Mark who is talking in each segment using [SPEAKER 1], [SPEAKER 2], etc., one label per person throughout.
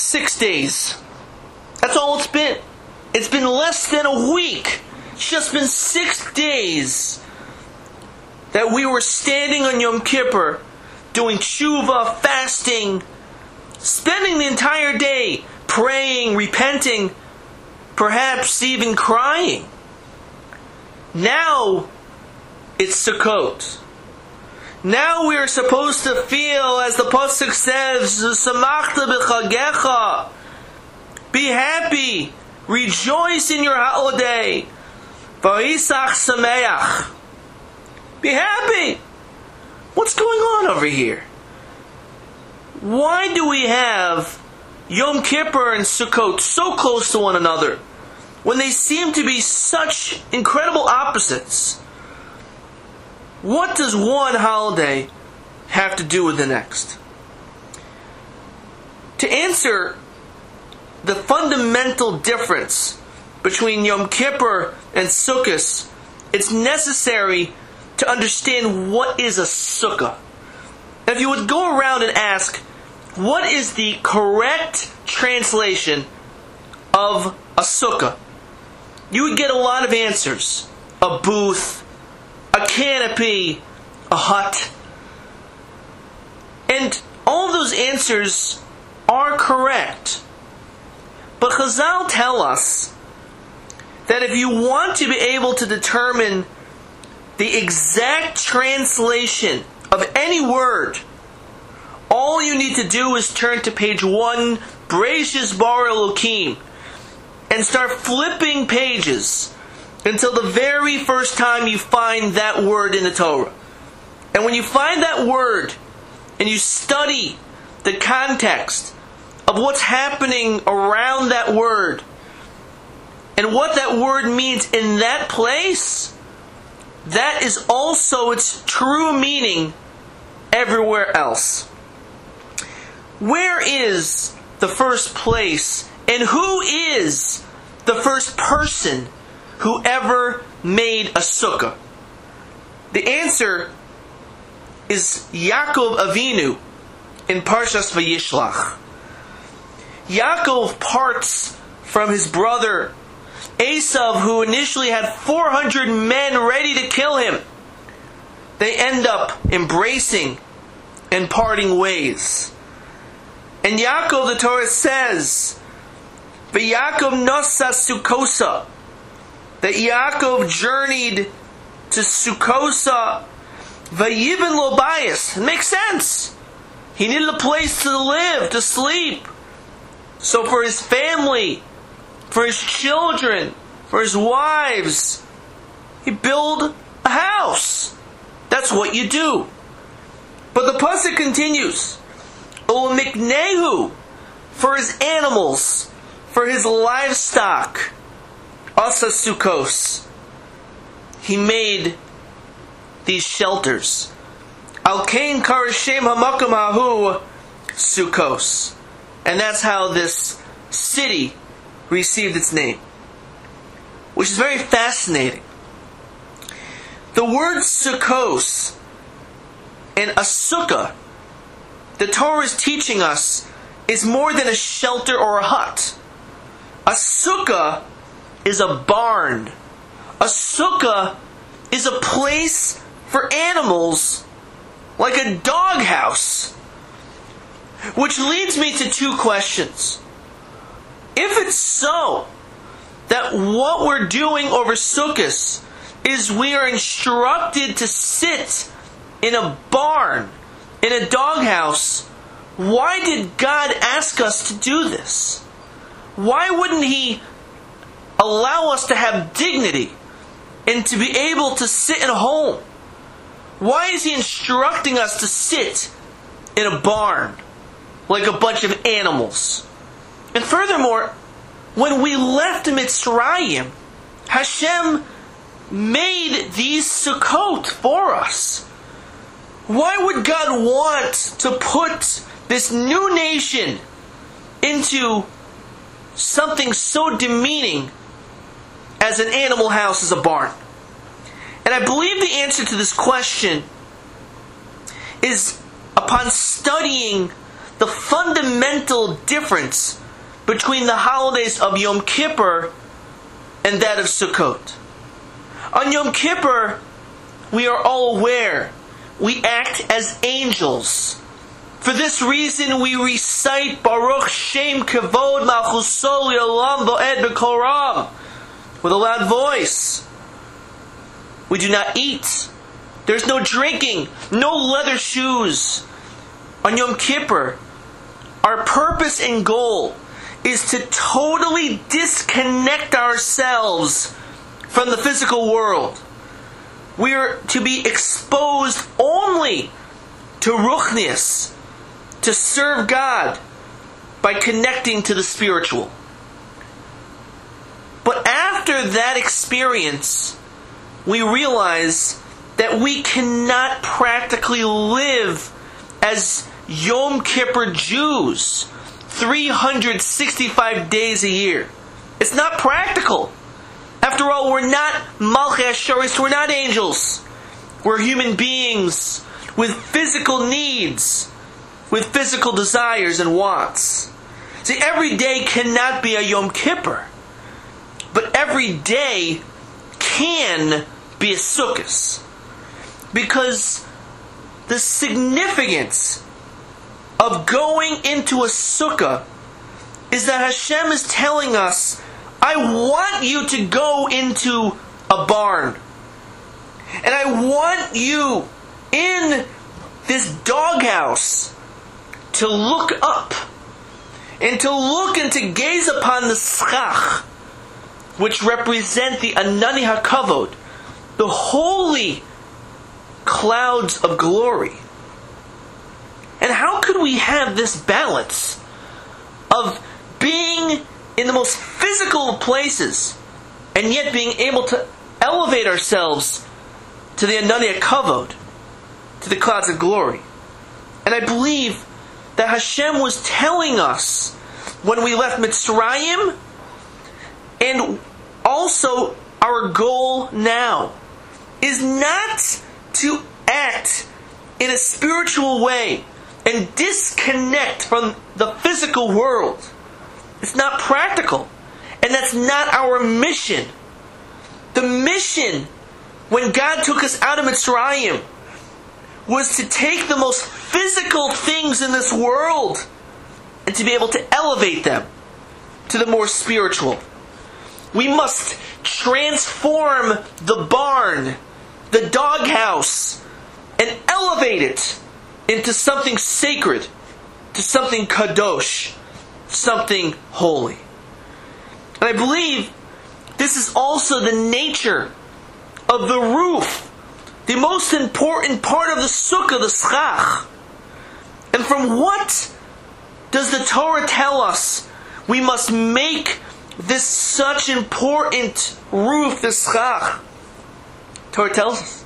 [SPEAKER 1] 6 days. That's all it's been. It's been less than a week. It's just been 6 days that we were standing on Yom Kippur, doing tshuva, fasting, spending the entire day praying, repenting, perhaps even crying. Now it's Sukkot. Now we are supposed to feel, as the pasuk says, "Samachta b'chagecha." Be happy, rejoice in your holiday. V'isach sameach. Be happy. What's going on over here? Why do we have Yom Kippur and Sukkot so close to one another when they seem to be such incredible opposites? What does one holiday have to do with the next? To answer the fundamental difference between Yom Kippur and Sukkot, it's necessary to understand what is a sukkah. If you would go around and ask, what is the correct translation of a sukkah? You would get a lot of answers. A booth, a canopy, a hut. And all of those answers are correct. But Chazal tell us that if you want to be able to determine the exact translation of any word, all you need to do is turn to page 1, Bereshis Bara Elokim, and start flipping pages until the very first time you find that word in the Torah. And when you find that word and you study the context of what's happening around that word and what that word means in that place, that is also its true meaning everywhere else. Where is the first place, and who is the first person who ever made a sukkah? The answer is Yaakov Avinu in Parshas Vayishlach. Yaakov parts from his brother Esav, who initially had 400 men ready to kill him. They end up embracing and parting ways. And Yaakov, the Torah says, V'Yaakov nosa Sukkosa, that Yaakov journeyed to Sukkosa, V'yivin lo bayis. It makes sense. He needed a place to live, to sleep. So for his family, for his children, for his wives, he built a house. That's what you do. But the pasuk continues, U'miknehu, for his animals, for his livestock, asa sukkos. He made these shelters. Al kain karashem hamakom hahu sukkos. And that's how this city received its name, which is very fascinating. The word sukkos and a sukkah, the Torah is teaching us, is more than a shelter or a hut. A sukkah is a barn. A sukkah is a place for animals, like a doghouse. Which leads me to two questions. If it's so that what we're doing over Sukkot is we are instructed to sit in a barn, in a doghouse, why did God ask us to do this? Why wouldn't He allow us to have dignity and to be able to sit in a home? Why is He instructing us to sit in a barn like a bunch of animals? And furthermore, when we left Mitzrayim, Hashem made these Sukkot for us. Why would God want to put this new nation into something so demeaning as an animal house, as a barn? And I believe the answer to this question is upon studying the fundamental difference between the holidays of Yom Kippur and that of Sukkot. On Yom Kippur, we are all aware, we act as angels. For this reason, we recite Baruch Shem Kavod Malchuso Le'olam Vo'ed B'Kol Ram with a loud voice. We do not eat. There's no drinking, no leather shoes. On Yom Kippur, our purpose and goal is to totally disconnect ourselves from the physical world. We are to be exposed only to Ruchnius, to serve God by connecting to the spiritual. But after that experience, we realize that we cannot practically live as Yom Kippur Jews 365 days a year. It's not practical. After all, we're not Malchei Hashoris, we're not angels. We're human beings with physical needs, with physical desires and wants. See, every day cannot be a Yom Kippur, but every day can be a Sukkos. Because the significance of going into a sukkah is that Hashem is telling us, I want you to go into a barn. And I want you in this doghouse to look up and to look and to gaze upon the schach, which represent the Anani HaKavod, the holy clouds of glory. And how could we have this balance of being in the most physical of places and yet being able to elevate ourselves to the Anani HaKavod, to the clouds of glory? And I believe that Hashem was telling us when we left Mitzrayim, and also our goal now, is not to act in a spiritual way and disconnect from the physical world. It's not practical. And that's not our mission. The mission, when God took us out of Mitzrayim, was to take the most physical things in this world and to be able to elevate them to the more spiritual. We must transform the barn, the doghouse, and elevate it into something sacred, to something kadosh, something holy. And I believe this is also the nature of the roof, the most important part of the sukkah, the schach. And from what does the Torah tell us we must make this such important roof, the schach? Torah tells us,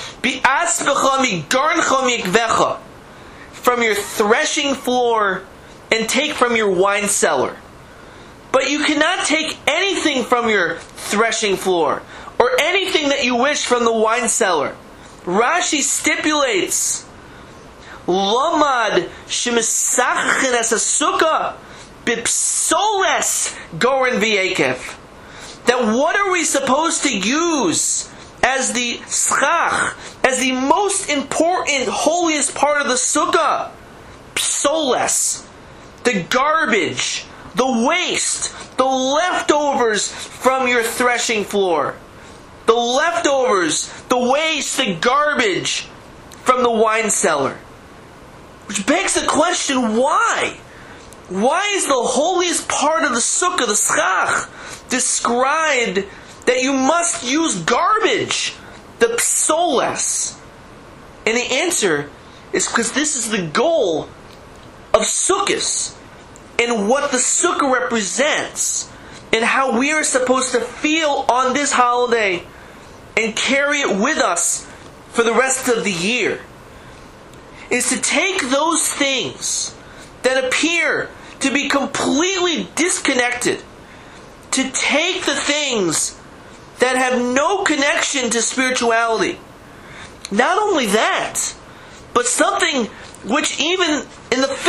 [SPEAKER 1] from your threshing floor and take from your wine cellar. But you cannot take anything from your threshing floor or anything that you wish from the wine cellar. Rashi stipulates, Lomad shemisachin as a sukkah bipsoles goren v'yekev. That what are we supposed to use as the schach, as the most important, holiest part of the sukkah? Psoles, the garbage, the waste, the leftovers from your threshing floor. The leftovers, the waste, the garbage from the wine cellar. Which begs the question, why? Why is the holiest part of the sukkah, the schach, described that you must use garbage, the psoles? And the answer is because this is the goal of Sukkos, and what the sukkah represents, and how we are supposed to feel on this holiday and carry it with us for the rest of the year, is to take those things that appear to be completely disconnected, to take the things that have no connection to spirituality. Not only that, but something which even in the physical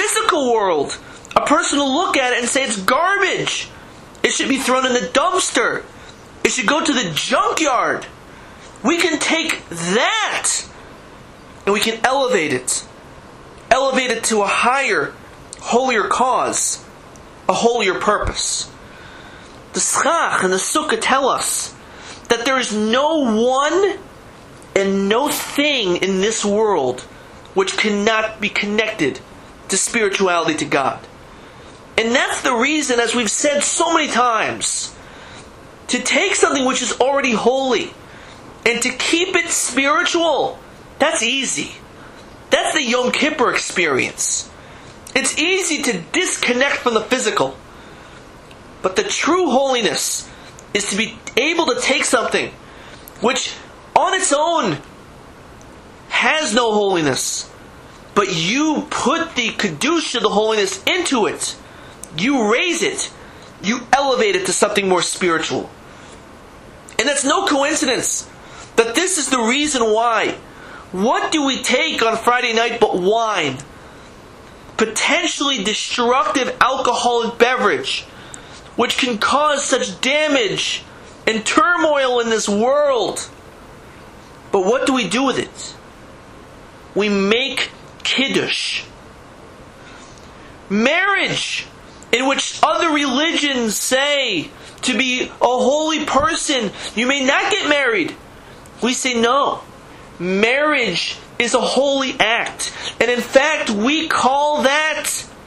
[SPEAKER 1] physical world, a person will look at it and say it's garbage. It should be thrown in the dumpster. It should go to the junkyard. We can take that and we can elevate it. Elevate it to a higher, holier cause, a holier purpose. The Schach and the Sukkah tell us that there is no one and no thing in this world which cannot be connected to spirituality, to God. And that's the reason, as we've said so many times, to take something which is already holy and to keep it spiritual, that's easy. That's the Yom Kippur experience. It's easy to disconnect from the physical. But the true holiness is to be able to take something which on its own has no holiness, but you put the Kedusha, the holiness, into it. You raise it. You elevate it to something more spiritual. And that's no coincidence that this is the reason why. What do we take on Friday night but wine? Potentially destructive alcoholic beverage, which can cause such damage and turmoil in this world. But what do we do with it? We make Kiddush. Marriage, in which other religions say to be a holy person, you may not get married. We say no. Marriage is a holy act. And in fact, we call that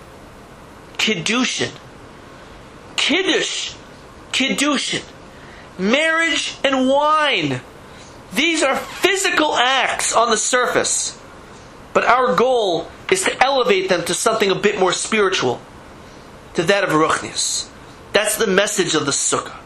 [SPEAKER 1] Kiddushin. Kiddush, Kiddushin. Marriage and wine. These are physical acts on the surface. But our goal is to elevate them to something a bit more spiritual, to that of Ruchnius. That's the message of the Sukkah.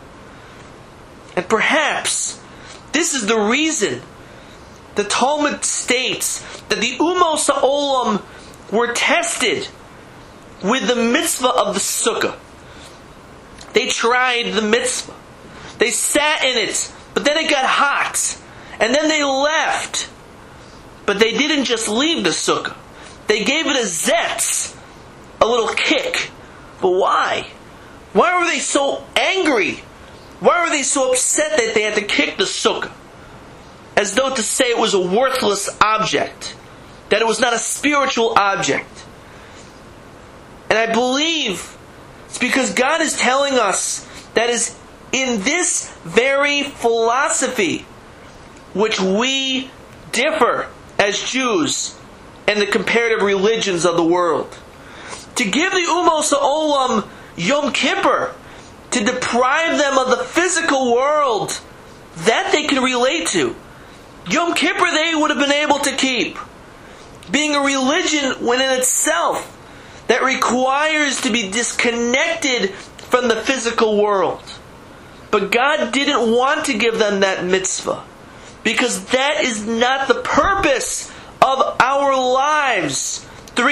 [SPEAKER 1] And perhaps this is the reason the Talmud states that the Umos HaOlam were tested with the mitzvah of the Sukkah. They tried the mitzvah. They sat in it, but then it got hot. And then they left. But they didn't just leave the Sukkah. They gave it a zetz, a little kick. But why? Why were they so angry? Why were they so upset that they had to kick the Sukkah? As though to say it was a worthless object. That it was not a spiritual object. And I believe it's because God is telling us that is in this very philosophy which we differ as Jews and the comparative religions of the world. To give the Umos HaOlam Yom Kippur, to deprive them of the physical world, that they can relate to. Yom Kippur they would have been able to keep. Being a religion within itself that requires to be disconnected from the physical world. But God didn't want to give them that mitzvah, because that is not the purpose of our lives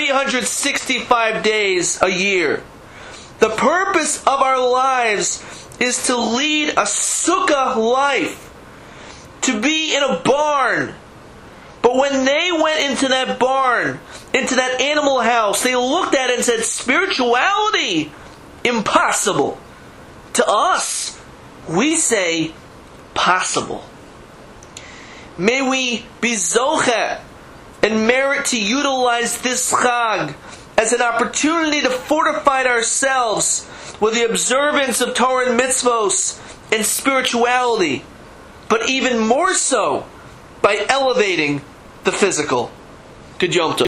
[SPEAKER 1] 365 days a year. The purpose of our lives is to lead a sukkah life, to be in a barn. But when they went into that barn, into that animal house, they looked at it and said, spirituality, impossible. To us, we say, possible. May we be zocheh and merit to utilize this Chag as an opportunity to fortify ourselves with the observance of Torah and mitzvos and spirituality, but even more so by elevating the physical. Good Yom Tov.